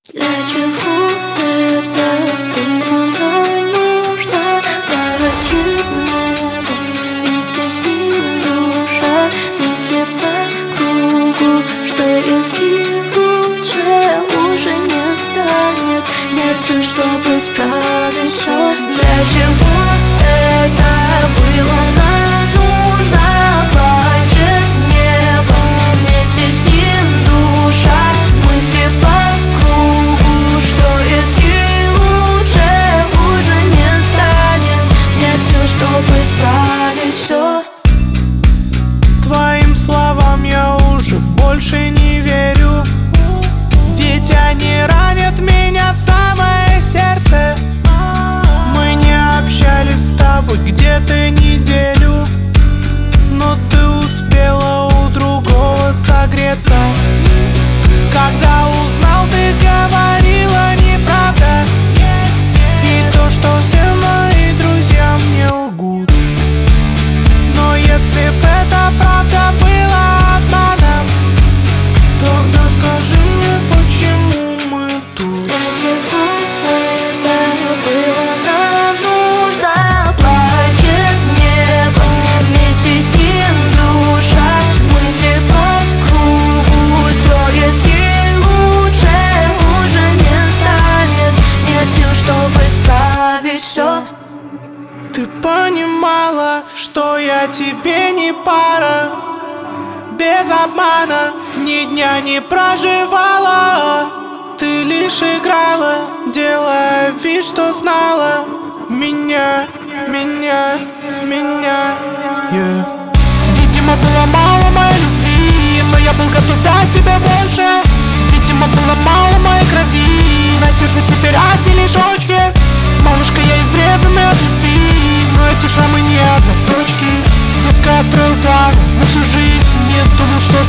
Для чего это было нам нужно? Пройти небо, вместе с ним душа. Мысли по кругу, что если лучше уже не станет? Нет сил, чтобы исправить все. Для чего это было нам нужно? Плачет небо, вместе с ним душа. Мысли по кругу, что если лучше уже не станет? Нет сил, чтобы исправить все. Твоим словам я уже больше не верю, ведь они ранят меня в самое сердце. Мы не общались с тобой где-то неделю, но ты успела у другого согреться. Когда узнал, ты говорила неправда, и то, что все мои друзья мне лгут. Но если б это правда было обманом, тогда скажи мне, почему мы тут? Для чего это было нам нужно? Плачет небо, вместе с ним душа. Мысли по кругу, что если лучше уже не станет? Нет сил, чтобы исправить все. Ты понимала, что я тебе не пара. Без обмана ни дня не проживала. Ты лишь играла, делая вид, что знала меня. Видимо, было мало моей любви, но я был готов дать тебе больше. Видимо, было мало моей крови, на сердце теперь одни лишочки. Малышка, я изрезанный от любви, но эти шрамы не от заточки. Детка, я строил планы на всю жизнь, не думал, что